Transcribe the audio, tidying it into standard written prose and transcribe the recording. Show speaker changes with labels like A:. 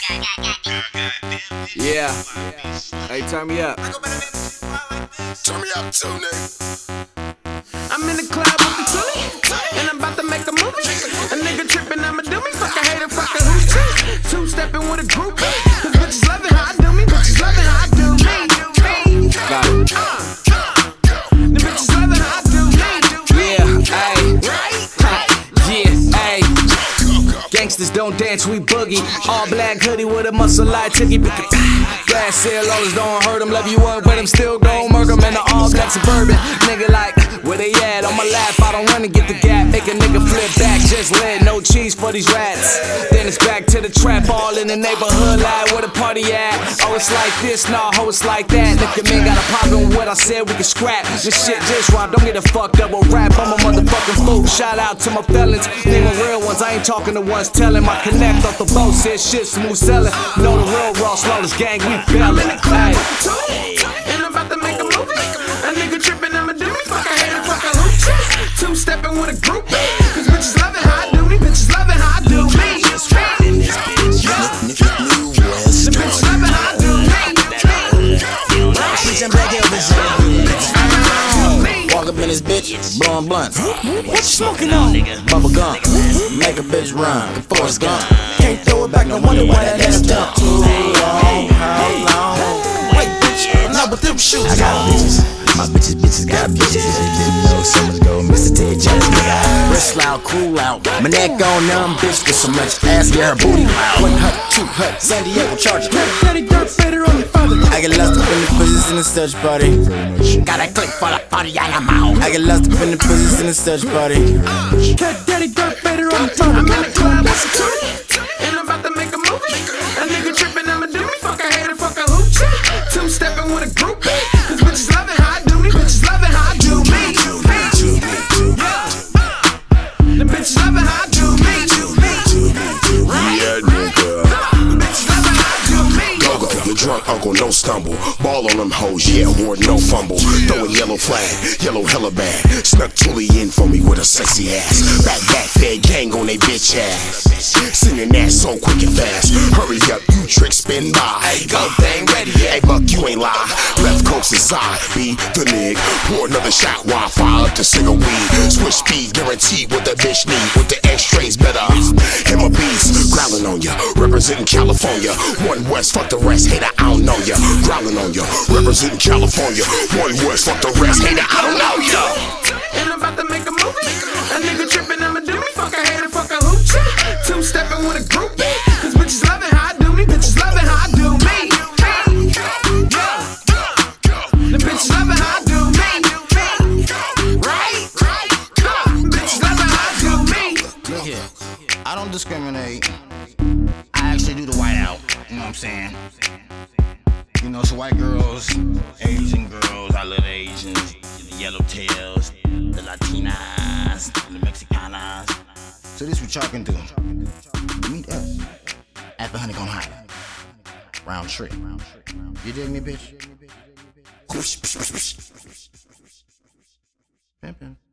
A: Yeah. Hey, turn me up.
B: Turn me up too, nigga.
C: I'm in the club with the Tootie, and I'm about to make a movie. A nigga trippin', I'ma do me. Fuck a hater, fuck a hoochie. Two-steppin' with a group, cause bitches loving how I do me. Bitches loving how I do me.
A: Got it.
C: The bitches loving how I do me.
A: Yeah, ayy. Yeah, ayy. Gangsters don't dance, we boogie. All black hoodie with a muscle like Tookie. Glass sailors don't hurt them, love you up, but them still gon' murder them in the all black suburban. Nigga like, where they at? On my lap, I don't run and get the gap. Make a nigga flip back, just lead, no cheese for these rats. Then it's back to the trap, all in the neighborhood, like where the party at? Oh, it's like this, nah, ho, it's like that. Nigga, man got a problem with what I said, we can scrap. This shit just robbed, don't get it fucked up with rap. I'm a motherfucking fool. Shout out to my felons, they my real ones. I ain't talking to ones telling. My connect off the boat, said shit smooth selling. Know the real Ross Lawless gang, we bellin'.
C: I'm in the club with the Tootie, and I'm about to make a movie. A nigga trippin', I'ma do me. Fuck a hater, fuck a hoochie. Two-steppin' with a group, cause bitches loving how I do me. Bitches loving how I do me. The bitches loving how I do me.
D: Walk up in this bitch, blowing blunts. What you smoking on? Bubble gum. Make a bitch run. Forrest Gump. Can't throw it back, no wonder why that ass jump too long. How long? Wait, bitch, not with them shoes. I got bitches. My bitches got bitches. They didn't know summers go, Mr. Ted Jones, nigga. Wrist loud, cool out. My neck on numb, bitch, with so much ass, yeah, her booty loud. 1 hut, 2 hut, San Diego Charger.
C: Daddy dirt better on your father.
D: I get lost up in the pussies in the search party. Got a click for the party, I am out. I get lost up in the pussies in the search party.
C: Cat daddy dirt better on the father. I'm in the club with the Tootie, and I'm about to make a movie. A nigga trippin', I'ma do me. Fuck a hater, fuck a hoochie. Two-steppin' with a group, cause bitches loving how I do me. Bitches loving how I do me. The bitches loving how I do me.
B: Yeah, nigga.
C: Bitches loving how I do me.
B: Go-go, the drunk uncle, no stumble. Ball on them hoes, yeah, award, no fumble. Throwing yellow flag, yellow hella bag. Snuck Julie in for me with a sexy ass. Back, fed gang on they bitch ass. Singing that so quick and fast. Hurry up, you trick spin by. Hey, go thing ready. Hey, buck, you ain't lie. Left coast inside, be the nig. Pour another shot while I fire up the cigar weed. Switch speed, guaranteed what the bitch need. With the X-rays better. And my beats, growling on ya. Representing California. One West, fuck the rest. Hater, I don't know ya. Growling on ya. Representing California. One West, fuck the rest. Hater, I don't know ya.
C: And I'm about to make a movie. A nigga trippin', I'ma do me. Fuck a hater, fuck a hoochie. Two-steppin' with a group, cause bitches loving how I do me. Bitches loving how I do me. The bitches loving how I do me. Right? Bitches loving how I do me.
D: Look here, I don't discriminate. I actually do the white out. You know what I'm saying? You know, so white girls, Asian girls, I love the Asians, the yellow tails, the Latinas, the Mexicanas. So this what y'all can do. Meet us at the Honeycomb Highland. Round trip. You dig me, bitch? Pimpin'.